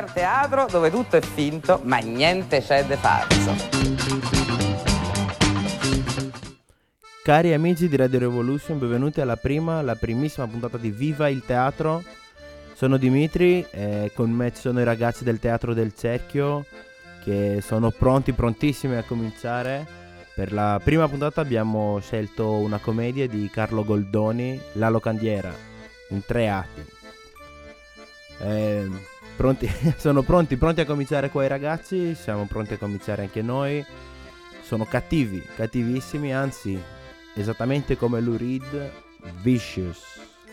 al teatro dove tutto è finto, ma niente c'è di falso. Cari amici di Radio Revolution, benvenuti alla primissima puntata di Viva il Teatro. Sono Dimitri e con me ci sono i ragazzi del Teatro del Cerchio che sono prontissimi a cominciare. Per la prima puntata abbiamo scelto una commedia di Carlo Goldoni, La Locandiera, in 3 atti. Sono pronti a cominciare qua i ragazzi, siamo pronti a cominciare anche noi. Sono cattivissimi, anzi esattamente come Lou Reed, vicious.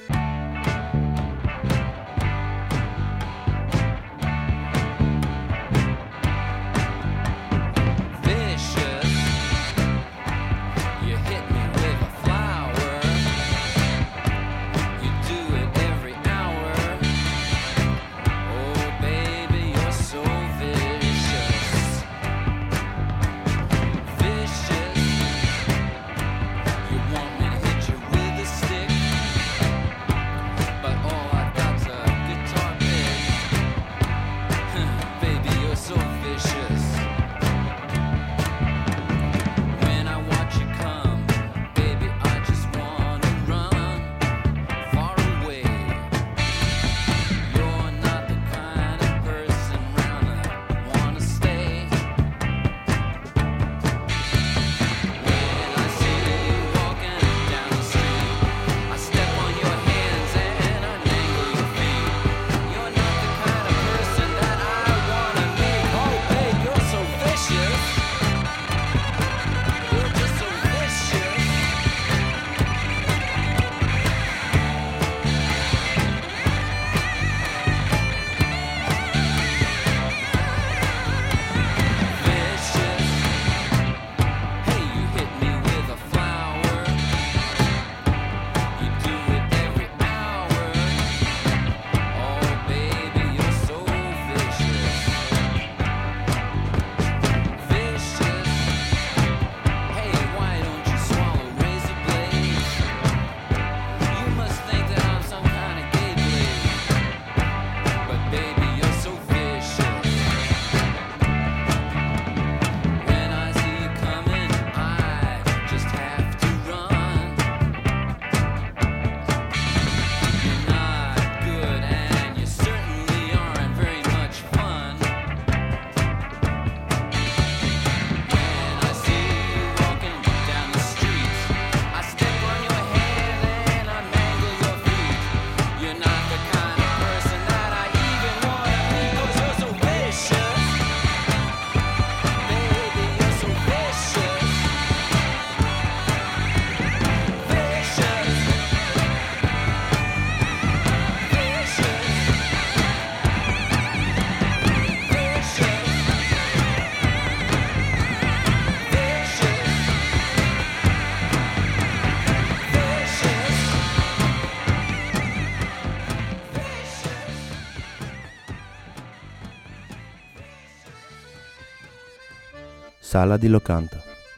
Sala di Locanta.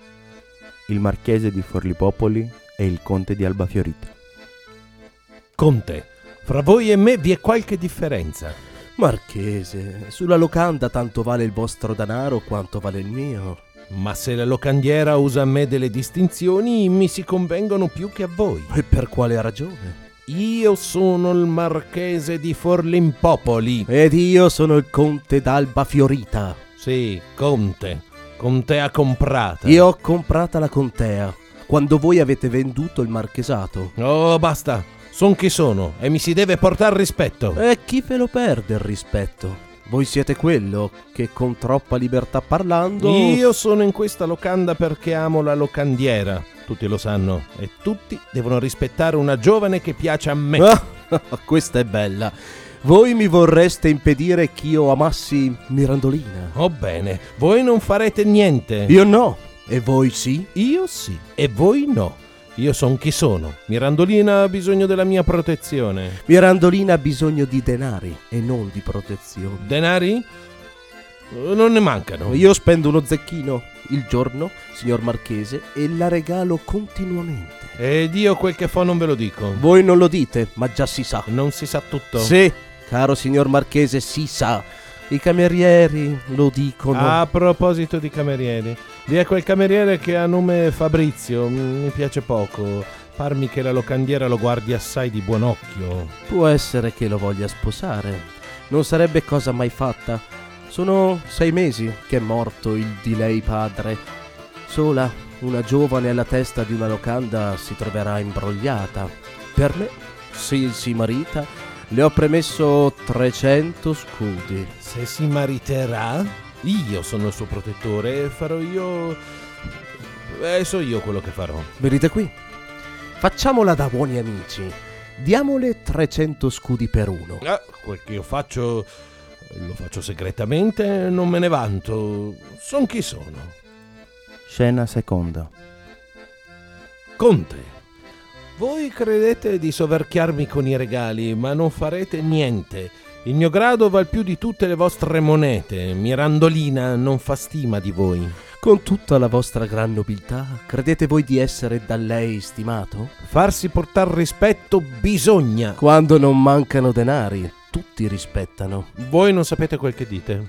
Il marchese di Forlipopoli e il conte di Albafiorita. Conte, fra voi e me vi è qualche differenza. Marchese, sulla locanda tanto vale il vostro denaro quanto vale il mio. Ma se la locandiera usa a me delle distinzioni, mi si convengono più che a voi. E per quale ragione? Io sono il marchese di Forlimpopoli. Ed io sono il conte d'Albafiorita. Sì, conte. Contea comprata. Io ho comprata la contea, quando voi avete venduto il marchesato. Oh, basta. Son chi sono e mi si deve portar rispetto. E chi ve lo perde il rispetto? Voi siete quello che con troppa libertà parlando... Io sono in questa locanda perché amo la locandiera. Tutti lo sanno e tutti devono rispettare una giovane che piace a me. Questa è bella. Voi mi vorreste impedire che io amassi Mirandolina. Oh bene, voi non farete niente. Io no. E voi sì? Io sì. E voi no. Io son chi sono. Mirandolina ha bisogno della mia protezione. Mirandolina ha bisogno di denari e non di protezione. Denari? Non ne mancano. Io spendo uno zecchino il giorno, signor Marchese, e la regalo continuamente. Ed io quel che fo non ve lo dico. Voi non lo dite, ma già si sa. Non si sa tutto? Sì, caro signor Marchese, si sa. I camerieri lo dicono. A proposito di camerieri, di quel cameriere che ha nome Fabrizio, mi piace poco. Parmi che la locandiera lo guardi assai di buon occhio. Può essere che lo voglia sposare. Non sarebbe cosa mai fatta. Sono 6 mesi che è morto il di lei padre. Sola, una giovane alla testa di una locanda si troverà imbrogliata. Per me, se si marita, le ho premesso 300 scudi. Se si mariterà, io sono il suo protettore e farò io... so io quello che farò. Venite qui. Facciamola da buoni amici. Diamole 300 scudi per uno. Quel che io faccio, lo faccio segretamente, non me ne vanto. Son chi sono. Scena seconda. Conte, voi credete di soverchiarmi con i regali, ma non farete niente. Il mio grado val più di tutte le vostre monete. Mirandolina non fa stima di voi. Con tutta la vostra gran nobiltà, credete voi di essere da lei stimato? Farsi portar rispetto bisogna. Quando non mancano denari, tutti rispettano. Voi non sapete quel che dite.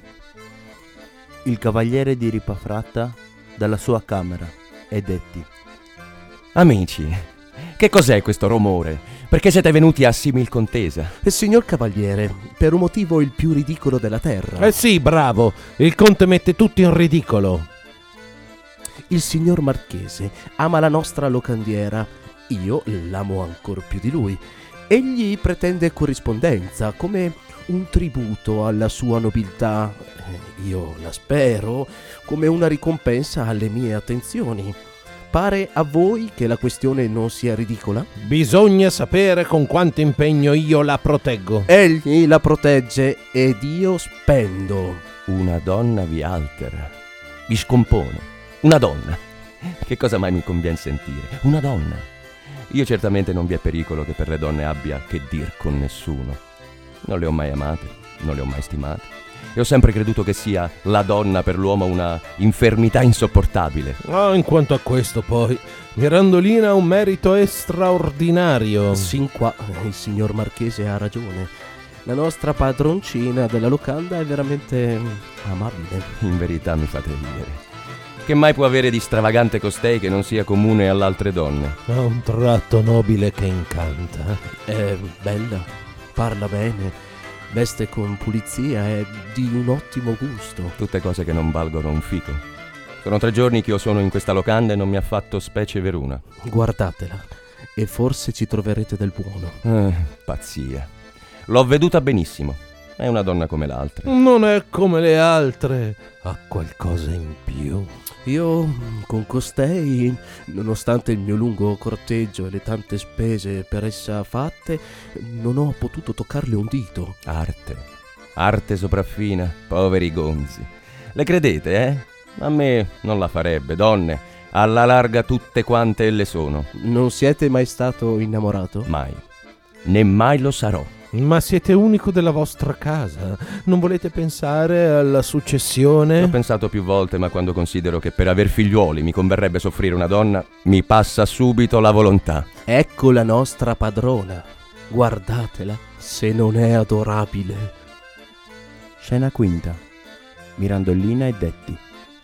Il cavaliere di Ripafratta dalla sua camera e detti: Amici, che cos'è questo rumore? Perché siete venuti a simil contesa? Signor cavaliere, per un motivo il più ridicolo della terra. Sì, bravo. Il conte mette tutto in ridicolo. Il signor marchese ama la nostra locandiera. Io l'amo ancor più di lui. Egli pretende corrispondenza come un tributo alla sua nobiltà. Io la spero come una ricompensa alle mie attenzioni. Pare a voi che la questione non sia ridicola? Bisogna sapere con quanto impegno io la proteggo. Egli la protegge ed io spendo. Una donna vi altera, vi scompone. Una donna. Che cosa mai mi conviene sentire? Una donna. Io certamente non vi è pericolo che per le donne abbia che dir con nessuno. Non le ho mai amate, non le ho mai stimate. E ho sempre creduto che sia la donna per l'uomo una infermità insopportabile. In quanto a questo poi, Mirandolina ha un merito straordinario. Sin qua il signor marchese ha ragione. La nostra padroncina della locanda è veramente amabile. In verità mi fate ridere. Che mai può avere di stravagante costei che non sia comune alle altre donne? Ha un tratto nobile che incanta. È bella, parla bene, veste con pulizia, è di un ottimo gusto. Tutte cose che non valgono un fico. Sono 3 giorni che io sono in questa locanda e non mi ha fatto specie veruna. Guardatela e forse ci troverete del buono. Pazzia. L'ho veduta benissimo. È una donna come l'altra. Non è come le altre. Ha qualcosa in più. Io con costei, nonostante il mio lungo corteggio e le tante spese per essa fatte, non ho potuto toccarle un dito. Arte sopraffina, poveri gonzi. Le credete, eh? A me non la farebbe, donne. Alla larga tutte quante elle sono. Non siete mai stato innamorato? Mai. Né mai lo sarò. Ma siete unico della vostra casa. Non volete pensare alla successione? Ho pensato più volte, ma quando considero che per aver figliuoli mi converrebbe soffrire una donna, mi passa subito la volontà. Ecco la nostra padrona. Guardatela, se non è adorabile. Scena quinta. Mirandolina e Detti.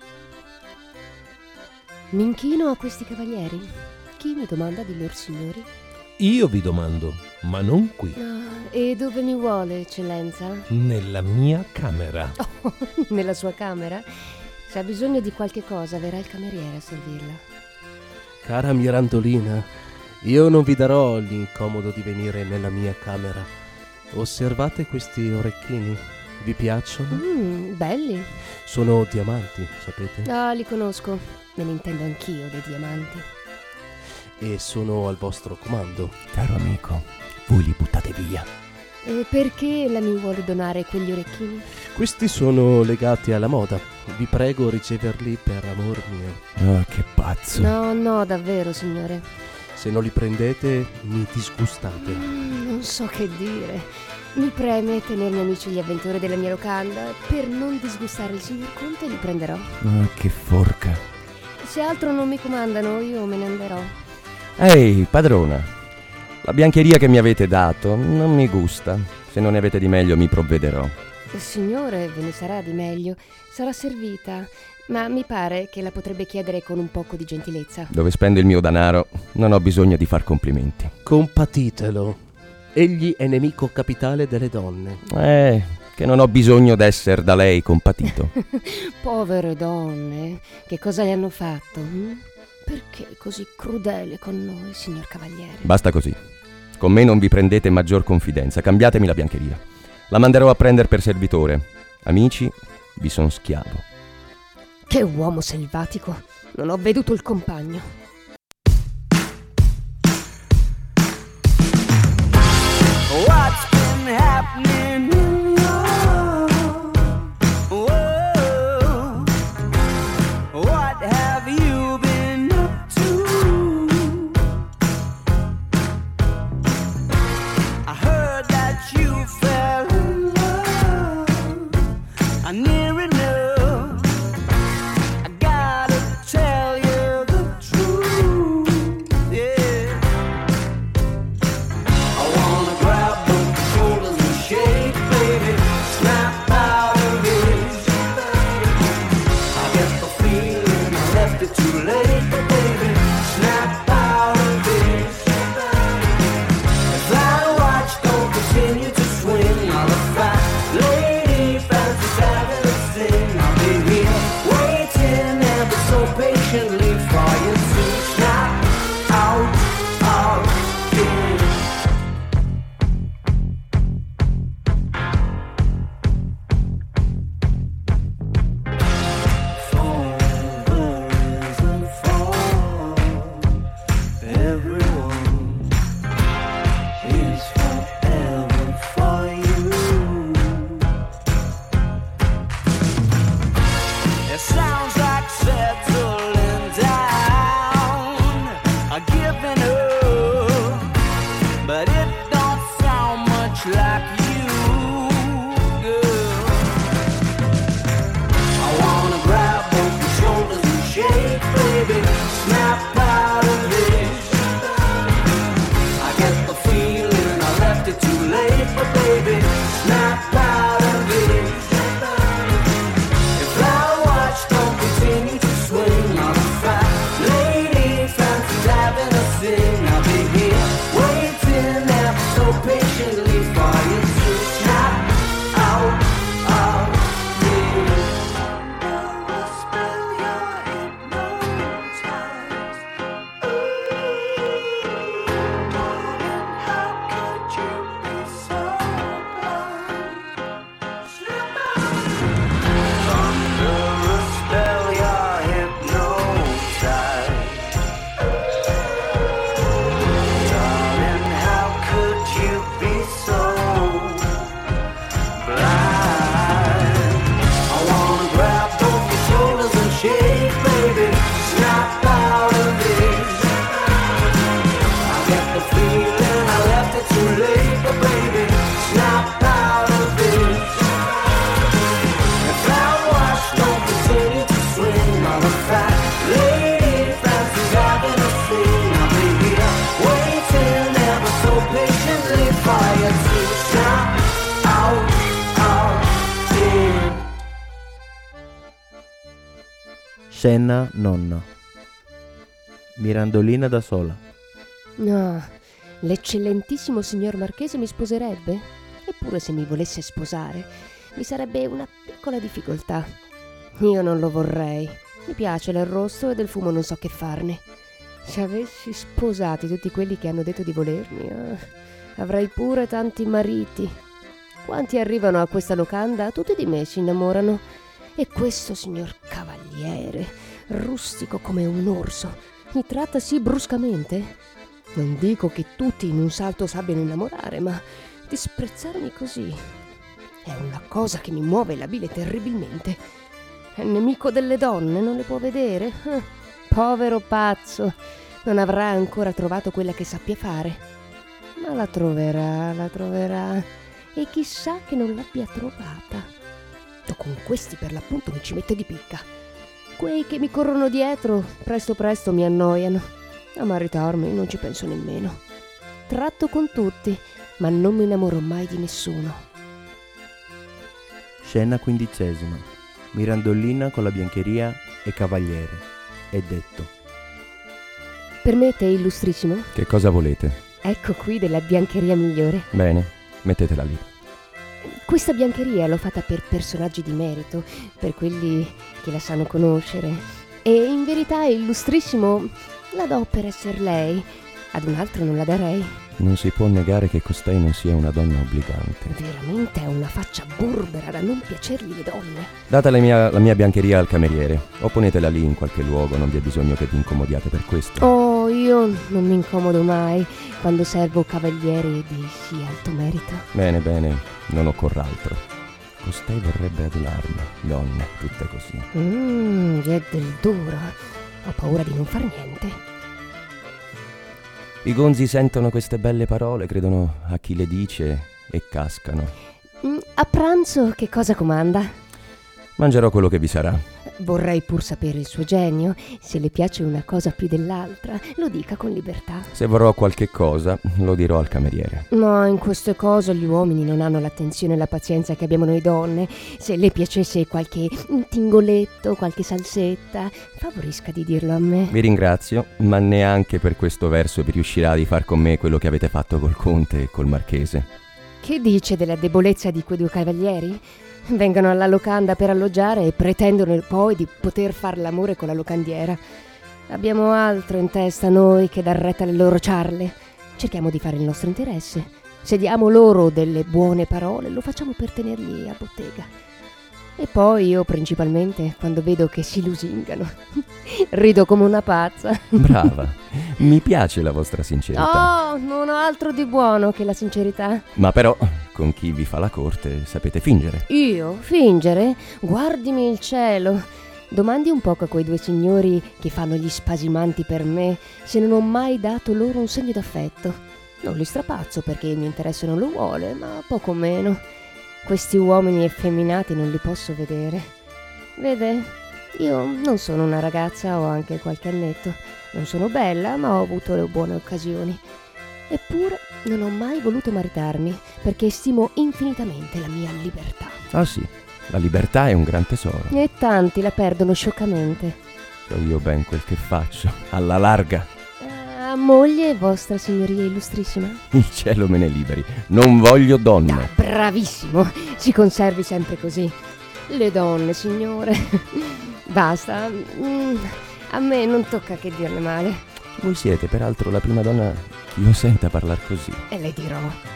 Mi inchino a questi cavalieri. Chi mi domanda di lor signori? Io vi domando, ma non qui. E dove mi vuole, eccellenza? Nella mia camera. Oh, nella sua camera? Se ha bisogno di qualche cosa, verrà il cameriere a servirla. Cara Mirandolina, io non vi darò l'incomodo di venire nella mia camera. Osservate questi orecchini. Vi piacciono? Belli. Sono diamanti, sapete? Li conosco. Me ne intendo anch'io dei diamanti. E sono al vostro comando. Caro amico, voi li buttate via. E perché ella mi vuole donare quegli orecchini? Questi sono legati alla moda. Vi prego riceverli per amor mio. Oh, che pazzo. No, davvero, signore. Se non li prendete, mi disgustate. Non so che dire. Mi preme tenermi amici gli avventori della mia locanda. Per non disgustare il signor Conte li prenderò. Oh, che forca. Se altro non mi comandano, io me ne anderò. Ehi, padrona, la biancheria che mi avete dato non mi gusta. Se non ne avete di meglio mi provvederò. Signore, ve ne sarà di meglio. Sarà servita, ma mi pare che la potrebbe chiedere con un poco di gentilezza. Dove spende il mio denaro non ho bisogno di far complimenti. Compatitelo. Egli è nemico capitale delle donne. Che non ho bisogno d'essere da lei compatito. Povere donne, che cosa le hanno fatto? Perché è così crudele con noi, signor Cavaliere? Basta così. Con me non vi prendete maggior confidenza. Cambiatemi la biancheria. La manderò a prendere per servitore. Amici, vi son schiavo. Che uomo selvatico! Non ho veduto il compagno. What's been happening in your world? What have you been up to? I heard that you fell in love. Near enough. I gotta tell you the truth. Yeah. I wanna grab both your shoulders and shake, baby. Snap out of it. I get the feeling I left it too late, but baby, snap out of it. If that watch don't continue to swing, I'll have fat lady fancies having a sing. I'll be here waiting ever so patiently for you to snap out of it. Forever isn't for everyone. It's forever for you. It sounds like settling down, giving up, but it don't sound much like you, girl. I wanna grab both your shoulders and shake, baby, snap out of it. I get the feeling I left it too late, but baby, snap out of it. If that watch don't continue to swing, I'll be fat lady fancies having a sing. I'll be here waiting ever so patiently for you to snap out of it. Spell your hypnotized. How could you be so blind? Snap out. Under a spell, you're hypnotized. Darling, how could you be so blind? I wanna grab both your shoulders and shake, baby, snap out of it. I get the feeling I left it too late, but baby, snap out of it. If that watch don't continue to swing, I'm a fat lady fancies having a sing. I'll be here waiting ever so patiently for you to snap out of it. Scena nonna. Mirandolina da sola. No, l'eccellentissimo signor Marchese mi sposerebbe? Eppure se mi volesse sposare, vi sarebbe una piccola difficoltà. Io non lo vorrei. Mi piace l'arrosto e del fumo non so che farne. Se avessi sposati tutti quelli che hanno detto di volermi, avrei pure tanti mariti. Quanti arrivano a questa locanda, tutti di me si innamorano. E questo signor Cavaliere, rustico come un orso, mi tratta sì bruscamente. Non dico che tutti in un salto sappiano innamorare, ma disprezzarmi così è una cosa che mi muove la bile terribilmente. È nemico delle donne, non le può vedere? Povero pazzo, non avrà ancora trovato quella che sappia fare. Ma la troverà, e chissà che non l'abbia trovata. O con questi per l'appunto mi ci metto di picca. Quei che mi corrono dietro, presto presto mi annoiano. A maritarmi non ci penso nemmeno. Tratto con tutti, ma non mi innamoro mai di nessuno. Scena 15ª. Mirandolina con la biancheria e Cavaliere. È detto. Permette, illustrissimo? Che cosa volete? Ecco qui della biancheria migliore. Bene, mettetela lì. Questa biancheria l'ho fatta per personaggi di merito, per quelli che la sanno conoscere. E in verità, illustrissimo, la do per esser lei. Ad un altro non la darei. Non si può negare che costei non sia una donna obbligante. Veramente ha una faccia burbera da non piacergli le donne. Date la mia biancheria al cameriere, o ponetela lì in qualche luogo, non vi è bisogno che vi incomodiate per questo. Oh, io non mi incomodo mai quando servo cavalieri di sì alto merito. Bene, bene, non occorre altro. Costei vorrebbe adularmi, donne, tutte così. È del duro. Ho paura di non far niente. I gonzi sentono queste belle parole, credono a chi le dice e cascano. A pranzo che cosa comanda? Mangerò quello che vi sarà. Vorrei pur sapere il suo genio. Se le piace una cosa più dell'altra, lo dica con libertà. Se vorrò qualche cosa, lo dirò al cameriere. Ma in queste cose gli uomini non hanno l'attenzione e la pazienza che abbiamo noi donne. Se le piacesse qualche tingoletto, qualche salsetta, favorisca di dirlo a me. Vi ringrazio, ma neanche per questo verso vi riuscirà di far con me quello che avete fatto col conte e col marchese. Che dice della debolezza di quei due cavalieri? Vengono alla locanda per alloggiare e pretendono poi di poter far l'amore con la locandiera. Abbiamo altro in testa noi che dar retta alle loro ciarle. Cerchiamo di fare il nostro interesse. Se diamo loro delle buone parole, lo facciamo per tenerli a bottega. E poi io principalmente, quando vedo che si lusingano, rido come una pazza. Brava, mi piace la vostra sincerità. Oh, non ho altro di buono che la sincerità. Ma però, con chi vi fa la corte, sapete fingere. Io? Fingere? Guardimi il cielo. Domandi un poco a quei due signori che fanno gli spasimanti per me se non ho mai dato loro un segno d'affetto. Non li strapazzo perché il mio interesse non lo vuole, ma poco meno. Questi uomini effeminati non li posso vedere. Vede, io non sono una ragazza, ho anche qualche annetto. Non sono bella, ma ho avuto le buone occasioni. Eppure non ho mai voluto maritarmi, perché stimo infinitamente la mia libertà. Ah sì, la libertà è un gran tesoro. E tanti la perdono scioccamente. So io ben quel che faccio, alla larga. Moglie, vostra signoria illustrissima? Il cielo me ne liberi, non voglio donne. Ah, bravissimo, si conservi sempre così. Le donne, signore. Basta, a me non tocca che dirle male. Voi siete peraltro la prima donna che io senta parlare così. E le dirò.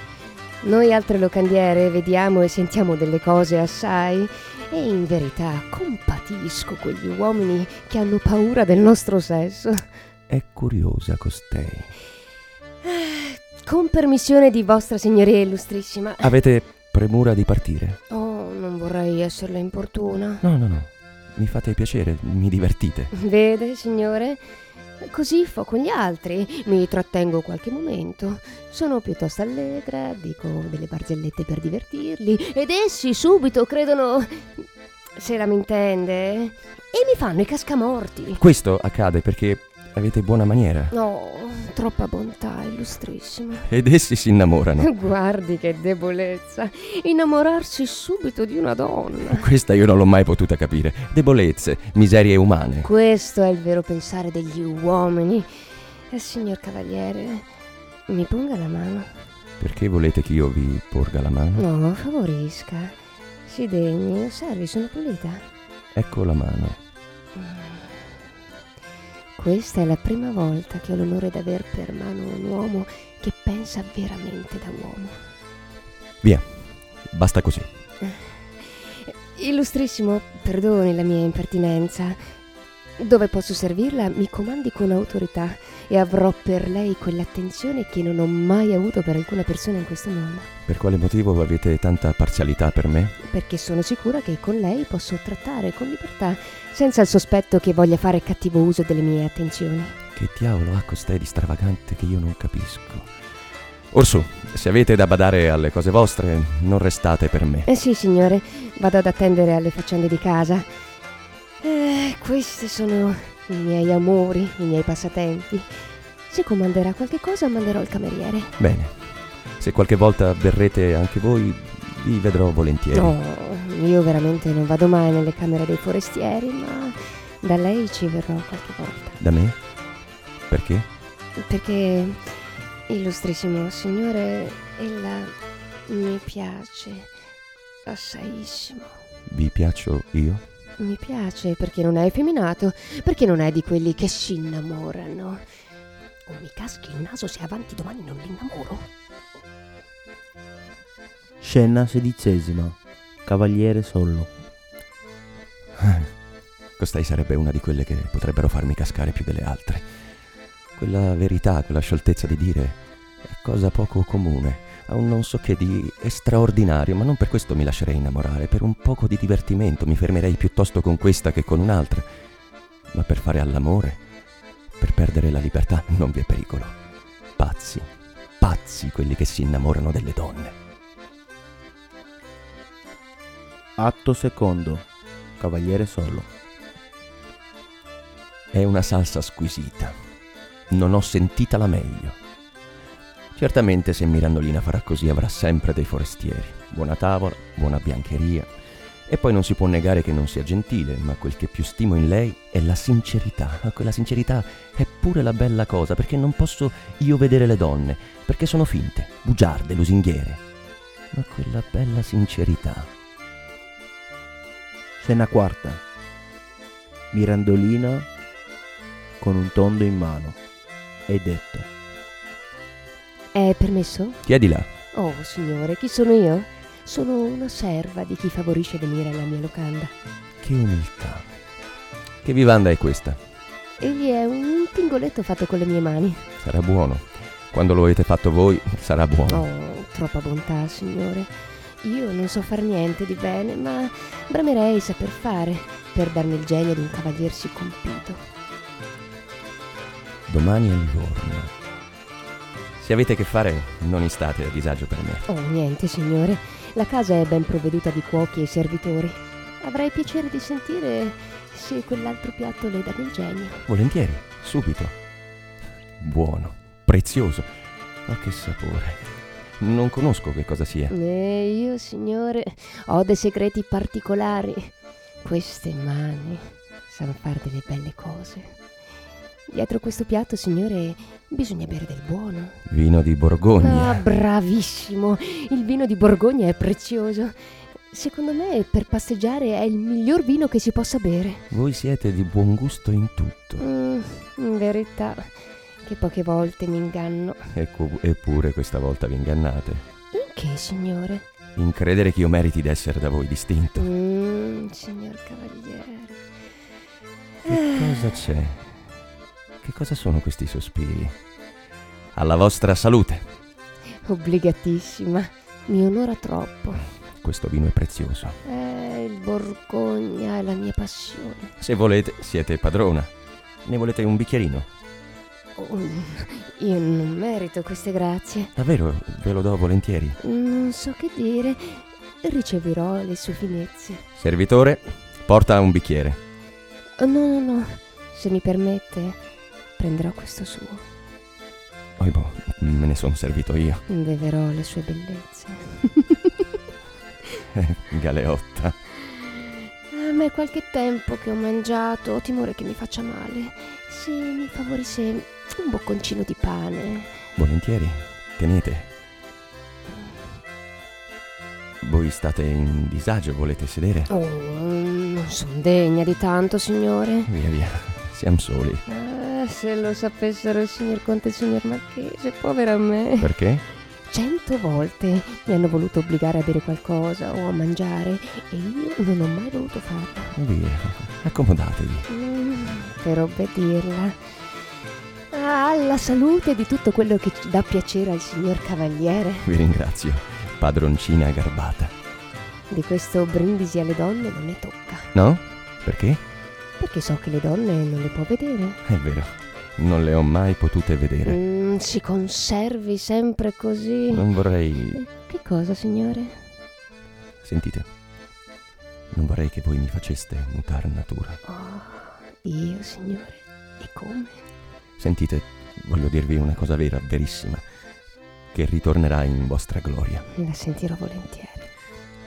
Noi altre locandiere vediamo e sentiamo delle cose assai e in verità compatisco quegli uomini che hanno paura del nostro sesso. È curiosa costei. Con permissione di vostra signoria illustrissima. Avete premura di partire? Oh, non vorrei esserle importuna. No, mi fate piacere, mi divertite. Vede, signore? Così fo con gli altri, mi trattengo qualche momento. Sono piuttosto allegra, dico delle barzellette per divertirli ed essi subito credono, se la m'intende, e mi fanno i cascamorti. Questo accade perché avete buona maniera. No, troppa bontà, illustrissima. Ed essi si innamorano. Guardi che debolezza, innamorarsi subito di una donna. Questa io non l'ho mai potuta capire. Debolezze, miserie umane. Questo è il vero pensare degli uomini. Signor cavaliere, mi ponga la mano. Perché volete che io vi porga la mano? No, favorisca. Si degni, osservi, sono pulita. Ecco la mano. Questa è la prima volta che ho l'onore d'aver per mano un uomo che pensa veramente da uomo. Via, basta così. Illustrissimo, perdoni la mia impertinenza. Dove posso servirla, mi comandi con autorità e avrò per lei quell'attenzione che non ho mai avuto per alcuna persona in questo mondo. Per quale motivo avete tanta parzialità per me? Perché sono sicura che con lei posso trattare con libertà, senza il sospetto che voglia fare cattivo uso delle mie attenzioni. Che diavolo ha costei di stravagante che io non capisco? Orsù, se avete da badare alle cose vostre, non restate per me. Sì, signore, vado ad attendere alle faccende di casa. Questi sono i miei amori, i miei passatempi. Se comanderà qualche cosa, manderò il cameriere. Bene, se qualche volta verrete anche voi, Vi vedrò volentieri. No, io veramente non vado mai nelle camere dei forestieri, ma da lei ci verrò qualche volta. Da me? Perché? Perché, illustrissimo signore, ella mi piace assaissimo. Vi piaccio io? Mi piace perché non è effeminato, perché non è di quelli che si innamorano. O mi caschi il naso se avanti domani non li innamoro. Scena 16ª. Cavaliere Sollo. Costei sarebbe una di quelle che potrebbero farmi cascare più delle altre. Quella verità, quella scioltezza di dire è cosa poco comune. Ha un non so che di straordinario, ma non per questo mi lascerei innamorare. Per un poco di divertimento mi fermerei piuttosto con questa che con un'altra. Ma per fare all'amore, per perdere la libertà, non vi è pericolo. Pazzi, pazzi quelli che si innamorano delle donne. Atto secondo. Cavaliere Sollo. È una salsa squisita. Non ho sentita meglio. Certamente se Mirandolina farà così avrà sempre dei forestieri. Buona tavola, buona biancheria. E poi non si può negare che non sia gentile, ma quel che più stimo in lei è la sincerità. Quella sincerità è pure la bella cosa, perché non posso io vedere le donne, perché sono finte, bugiarde, lusinghiere. Ma quella bella sincerità. Scena quarta. Mirandolina con un tondo in mano. È detto. È permesso? Chiedi là. Oh, signore, chi sono io? Sono una serva di chi favorisce venire alla mia locanda. Che umiltà. Che vivanda è questa? Egli è un tingoletto fatto con le mie mani. Sarà buono. Quando lo avete fatto voi, sarà buono. Oh, troppa bontà, signore. Io non so far niente di bene, ma bramerei saper fare per darmi il genio di un cavalier sì compito. Domani è il giorno. Se avete che fare, non istate a disagio per me. Oh, niente, signore. La casa è ben provveduta di cuochi e servitori. Avrei piacere di sentire se quell'altro piatto le dà del genio. Volentieri, subito. Buono, prezioso. Ma che sapore. Non conosco che cosa sia. Io, signore, ho dei segreti particolari. Queste mani sanno fare delle belle cose. Dietro questo piatto, signore, bisogna bere del buono. Vino di Borgogna. Ah, bravissimo! Il vino di Borgogna è prezioso. Secondo me, per passeggiare è il miglior vino che si possa bere. Voi siete di buon gusto in tutto. In verità, che poche volte mi inganno. Eppure questa volta vi ingannate. In che, signore? In credere che io meriti d'essere da voi distinto. Signor cavaliere. Che cosa c'è? Che cosa sono questi sospiri? Alla vostra salute. Obbligatissima. Mi onora troppo. Questo vino è prezioso. Il Borgogna è la mia passione. Se volete, siete padrona. Ne volete un bicchierino? Oh, io non merito queste grazie. Davvero, ve lo do volentieri. Non so che dire. Riceverò le sue finezze. Servitore, porta un bicchiere. No. Se mi permette, prenderò questo suo. Boh, me ne sono servito io. Beverò le sue bellezze. Galeotta. A me qualche tempo che ho mangiato, ho timore che mi faccia male. Se mi favorisse un bocconcino di pane. Volentieri, tenete. Voi state in disagio, volete sedere? Oh, non son degna di tanto, signore. Via, siamo soli. Se lo sapessero il signor Conte e il signor Marchese, povera me. Perché? 100 volte mi hanno voluto obbligare a bere qualcosa o a mangiare e io non ho mai voluto farlo. Via, accomodatevi. Per obbedirla. Alla salute di tutto quello che dà piacere al signor cavaliere. Vi ringrazio, padroncina garbata. Di questo brindisi alle donne non ne tocca. No? Perché? Perché so che le donne non le può vedere. È vero, non le ho mai potute vedere. Si conservi sempre così. Non vorrei... Che cosa, signore? Sentite, non vorrei che voi mi faceste mutar natura. Oh, io, signore? E come? Sentite, voglio dirvi una cosa vera, verissima, che ritornerà in vostra gloria. La sentirò volentieri.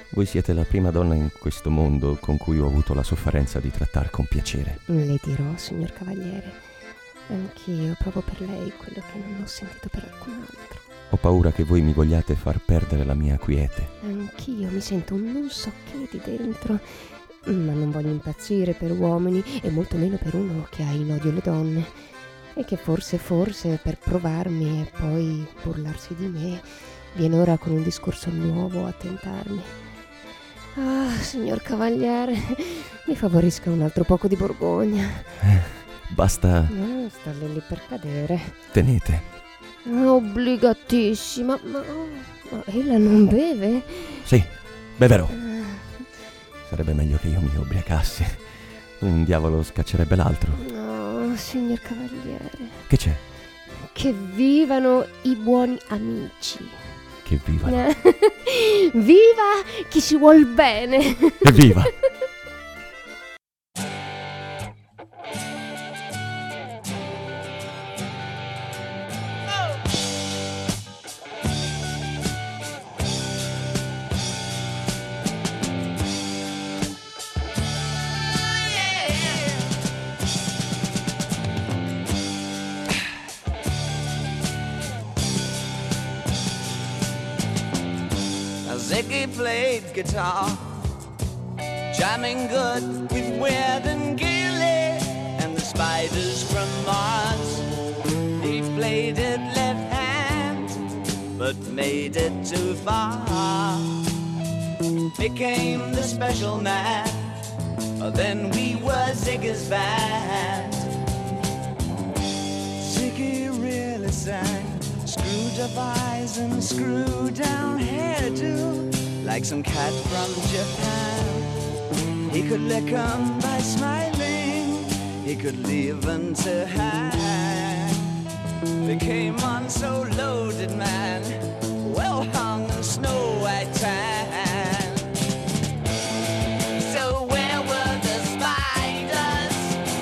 Voi siete la prima donna in questo mondo con cui ho avuto la sofferenza di trattare con piacere. Le dirò, signor Cavaliere, anch'io provo per lei quello che non ho sentito per alcun altro. Ho paura che voi mi vogliate far perdere la mia quiete. Anch'io mi sento un non so che di dentro, ma non voglio impazzire per uomini e molto meno per uno che ha in odio le donne e che forse per provarmi e poi burlarsi di me viene ora con un discorso nuovo a tentarmi. Ah, signor Cavaliere, mi favorisca un altro poco di Borgogna. Basta. Sta lì per cadere. Tenete. Obbligatissima, ma ella non beve? Sì, beverò. Sarebbe meglio che io mi ubriacassi. Un diavolo scaccerebbe l'altro. No, signor Cavaliere. Che c'è? Che vivano i buoni amici. Che vivano. Viva chi si vuol bene. Evviva! Ziggy played guitar, jamming good with Weird and Gilly and the Spiders from Mars. He played it left hand, but made it too far. Became the special man, then we were Ziggy's band. Ziggy really sang, screwed up eyes and screwed down hairdo, like some cat from Japan. He could lick 'em by smiling, he could leave 'em to hang. They came on so loaded, man, well hung in snow white tan. So where were the spiders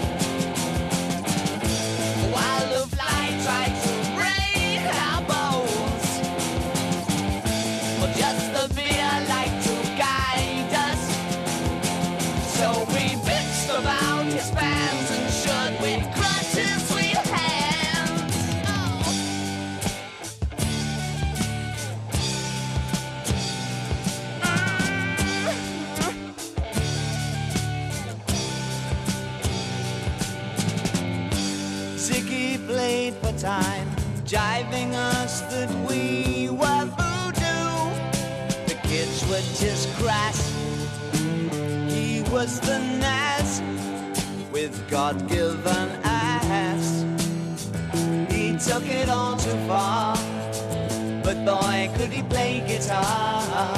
while the fly tried to break our bones? Well, just the beer like to guide us. So we bitched about his pants and should we crush his sweet hands. Oh. Ziggy played for time, jiving us that we were voodoo. The kids were just crass, he was the Nas with God-given ass. He took it all too far, but boy could he play guitar.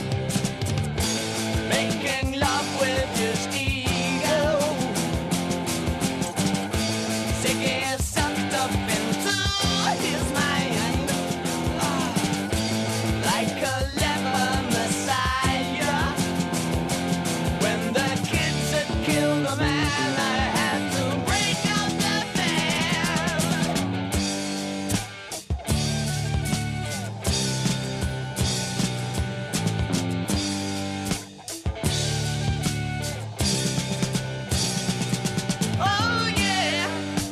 Making love with his ego, Ziggy is sucked up into his mind, like a leper messiah. When the kids had killed a man, I had to break out the band. Oh yeah.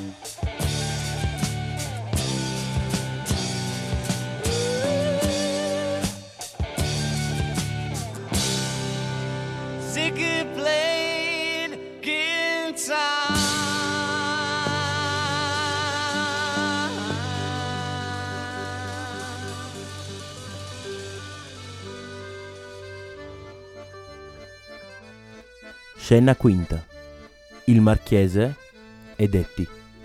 Ziggy played guitar. Scena quinta. Il marchese e Detti.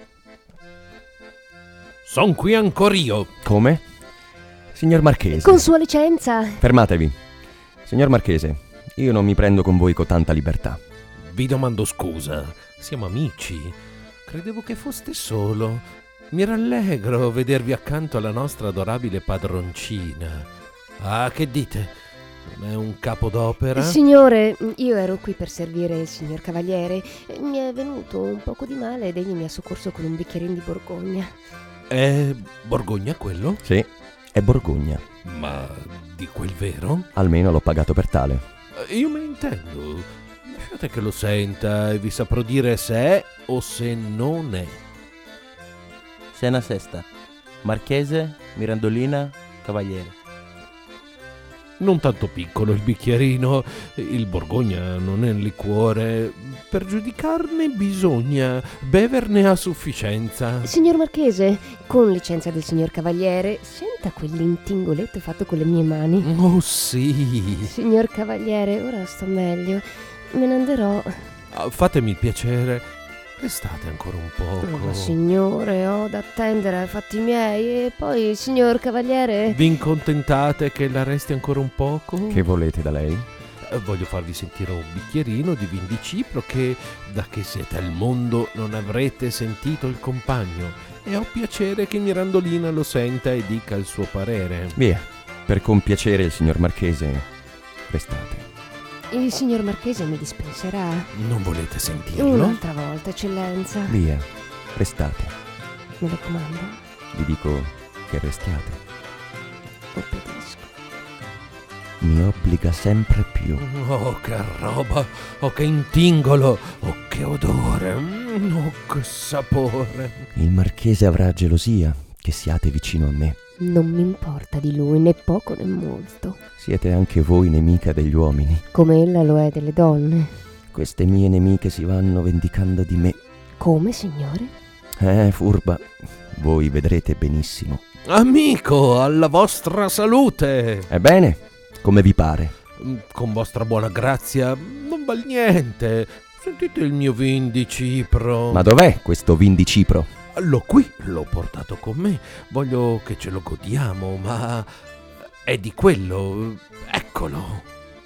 Son qui ancora io. Come? Signor Marchese. Con sua licenza. Fermatevi. Signor Marchese, io non mi prendo con voi con tanta libertà. Vi domando scusa, siamo amici. Credevo che foste solo. Mi rallegro vedervi accanto alla nostra adorabile padroncina. Ah, che dite? Non è un capodopera? Signore, io ero qui per servire il signor Cavaliere. Mi è venuto un poco di male ed egli mi ha soccorso con un bicchierino di Borgogna. È Borgogna quello? Sì, È Borgogna. Ma di quel vero? Almeno l'ho pagato per tale. Io me ne intendo. Lasciate che lo senta e vi saprò dire se è o se non è. Scena sesta. Marchese, Mirandolina, Cavaliere. Non tanto piccolo il bicchierino, il Borgogna non è un liquore. Per giudicarne bisogna beverne a sufficienza. Signor Marchese, con licenza del signor Cavaliere, senta quell'intingoletto fatto con le mie mani. Oh sì. Signor Cavaliere, ora sto meglio. Me ne anderò. Fatemi il piacere, restate ancora un poco. Ma signore, ho da attendere ai fatti miei. E poi, signor Cavaliere... Vi incontentate che la resti ancora un poco? Che volete da lei? Voglio farvi sentire un bicchierino di vin di Cipro che, da che siete al mondo, non avrete sentito il compagno. E ho piacere che Mirandolina lo senta e dica il suo parere. Via, per compiacere il signor Marchese, restate. Il signor Marchese mi dispenserà. Non volete sentirlo? Un'altra volta, eccellenza. Via, restate. Me lo comando? Vi dico che restiate. Obbedisco. Mi obbliga sempre più. Oh, che roba! Oh, che intingolo! Oh, che odore! Oh, che sapore! Il Marchese avrà gelosia che siate vicino a me. Non mi importa di lui, né poco né molto. Siete anche voi nemica degli uomini. Come ella lo è delle donne. Queste mie nemiche si vanno vendicando di me. Come, signore? Furba, voi vedrete benissimo. Amico, alla vostra salute! Ebbene, come vi pare? Con vostra buona grazia, non val niente. Sentite il mio vin di Cipro. Ma dov'è questo vin di Cipro? L'ho qui, l'ho portato con me. Voglio che ce lo godiamo, ma è di quello. Eccolo.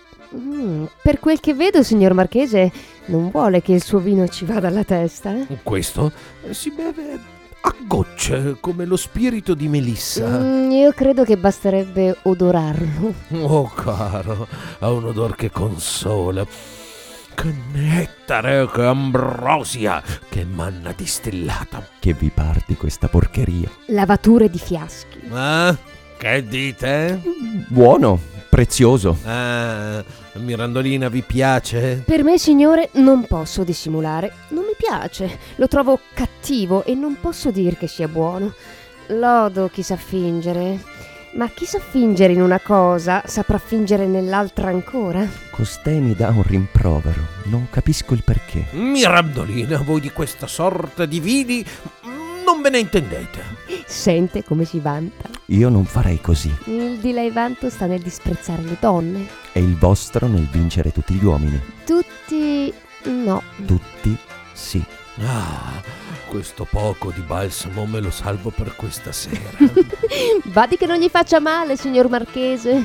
Per quel che vedo, signor Marchese, non vuole che il suo vino ci vada alla testa, eh? Questo si beve a gocce, come lo spirito di Melissa. Io credo che basterebbe odorarlo. Oh, caro, ha un odor che consola. Che nettare, che ambrosia, che manna distillata. Che vi par di questa porcheria? Lavature di fiaschi. Che dite? Buono, prezioso. Mirandolina vi piace? Per me, signore, non posso dissimulare. Non mi piace. Lo trovo cattivo e non posso dir che sia buono. Lodo chi sa fingere. Ma chi sa fingere in una cosa saprà fingere nell'altra ancora. Costei mi dà un rimprovero. Non capisco il perché. Mirandolina, voi di questa sorta di vini non ve ne intendete. Sente come si vanta. Io non farei così. Il di lei vanto sta nel disprezzare le donne. E il vostro nel vincere tutti gli uomini. Tutti... no. Tutti sì. Questo poco di balsamo me lo salvo per questa sera. Badi che non gli faccia male, signor Marchese.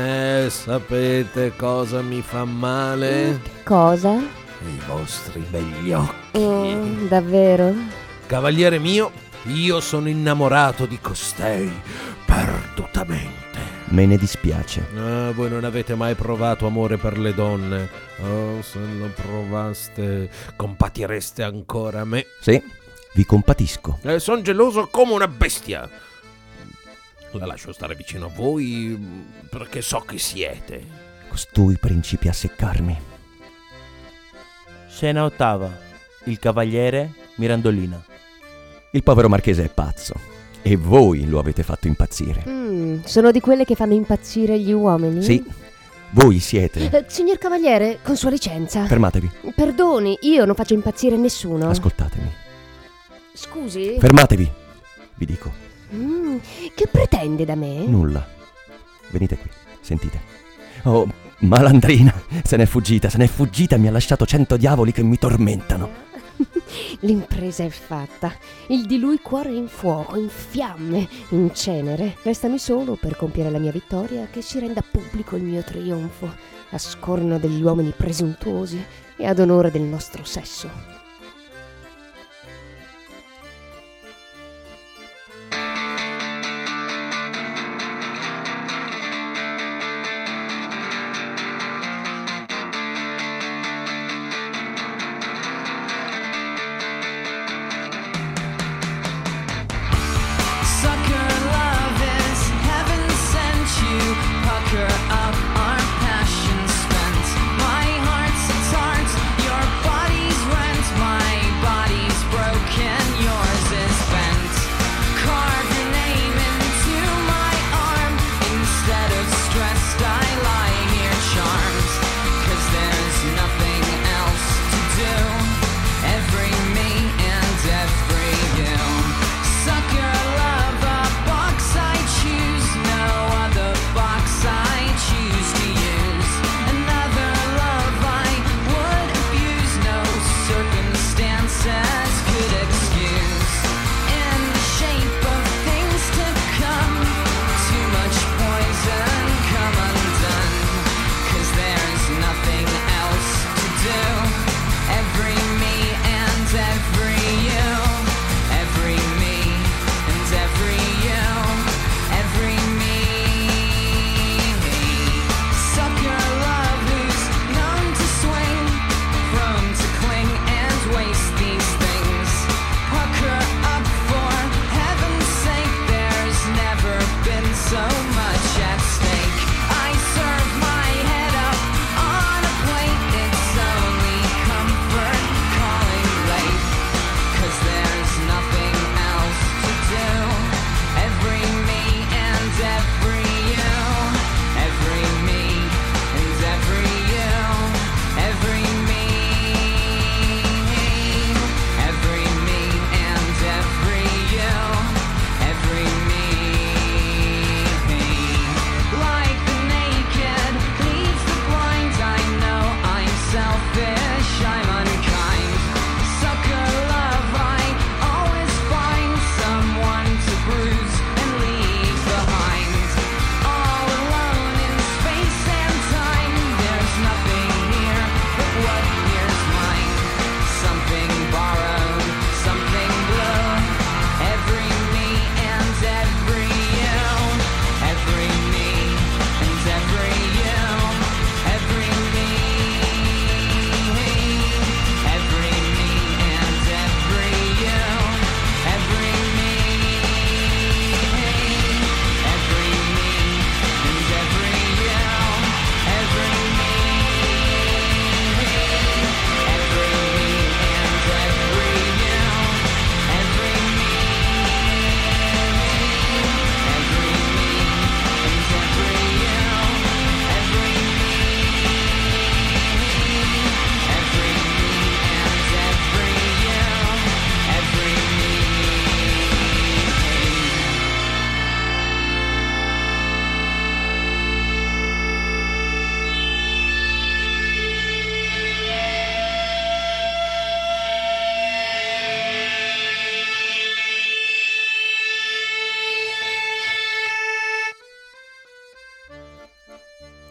Sapete cosa mi fa male? Cosa? I vostri begli occhi. Davvero? Cavaliere mio, io sono innamorato di costei perdutamente. Me ne dispiace. Voi non avete mai provato amore per le donne. Oh, se lo provaste, compatireste ancora me. Sì, vi compatisco. Sono geloso come una bestia. La lascio stare vicino a voi perché so chi siete. Costui principia a seccarmi. Scena ottava. Il Cavaliere, Mirandolina. Il povero Marchese è pazzo. E voi lo avete fatto impazzire. Sono di quelle che fanno impazzire gli uomini? Sì, voi siete. Signor Cavaliere, con sua licenza. Fermatevi. Perdoni, io non faccio impazzire nessuno. Ascoltatemi. Scusi? Fermatevi, vi dico. Che pretende da me? Nulla. Venite qui, sentite. Oh, malandrina, se n'è fuggita, mi ha lasciato 100 diavoli che mi tormentano. L'impresa è fatta. Il di lui cuore è in fuoco, in fiamme, in cenere. Restami solo per compiere la mia vittoria, che si renda pubblico il mio trionfo, a scorno degli uomini presuntuosi e ad onore del nostro sesso. Sucker love is heaven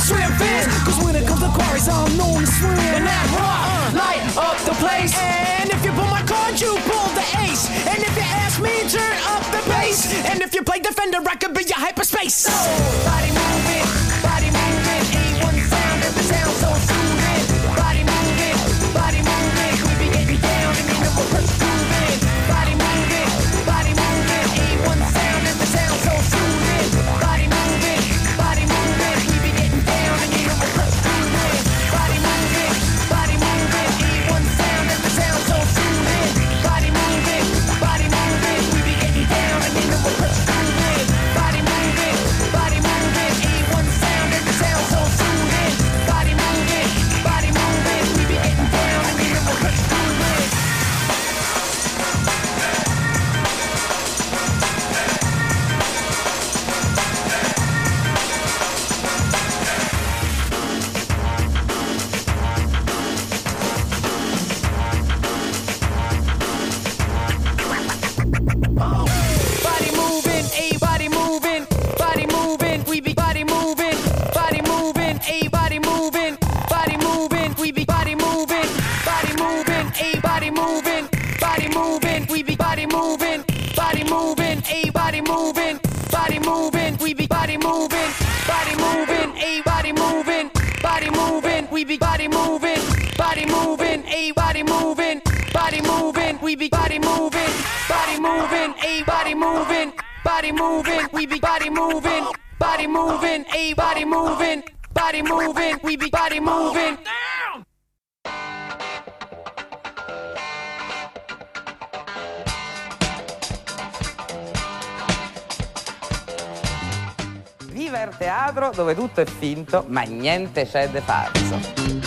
swim fast. Cause when it comes to quarries, I'm known to swim. And that raw, light up the place. And if you pull my card, you pull the ace. And if you ask me, turn up the bass. And if you play defender, I could be your hyperspace. So, body moving, A1 sound, every sound so soothing. Body moving, we be getting down and you know we're grooving. Body moving, A1 sound, every sound so soothing. Body moving, we be getting down and you know we're grooving. Body moving, A1 sound, every sound so soothing. Body moving, we be getting down and you know we're grooving. Body moving, A1 sound, every sound so soothing. Body moving, we be getting down and you know we're grooving. Body moving, a body moving, we be body moving, a body moving, we be body moving, a body moving, we be body moving, a body moving, we be body moving, a body moving, we be body moving, a body moving, we be body moving, a body moving, we be body moving, a body moving, we be body moving. Viva il teatro dove tutto è finto ma niente c'è di falso.